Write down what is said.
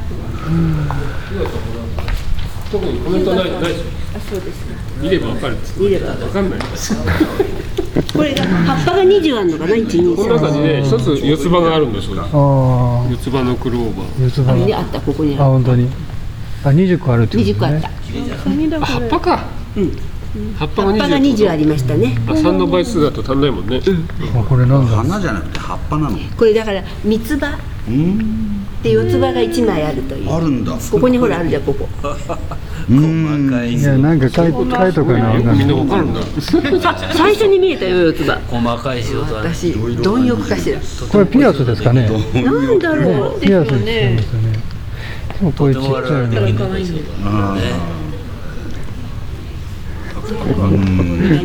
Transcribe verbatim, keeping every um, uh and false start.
特にコメントないないですよ。 あ、そうですね。 見ればわかる。 見ればわかんない。 これが葉っぱがにじゅうあるのかな、一二この中にね、一つ四つ葉があるんですよ。 ああ、 四つ葉のクローバー。 四つ葉あれにあった、ここにあ、 ある。 本当に。あ、二十個あるってこと二十個あった。 ね。 あ、葉っぱか。 うん。 葉っぱ葉っぱがにじゅうありましたね。 あ、三の倍数だと足んないもんね。 あ、これなんだ。 花じゃなくて葉っぱなの。 これだから三つ葉うんで四つ葉が一枚あるという。 あるんだ。 ここにほらあるじゃん、ここ。 細かい。 いや、なんか書い書いとかな。 みんなわかるんだ。 最初に見えたよ、四つ葉。 細かい仕事はね。 私、貪欲かしら。 これピアスですかね。 なんだろう。 ピアスですよね。でもこういうちっちゃいの。 的な仕事なんだよね。 うん。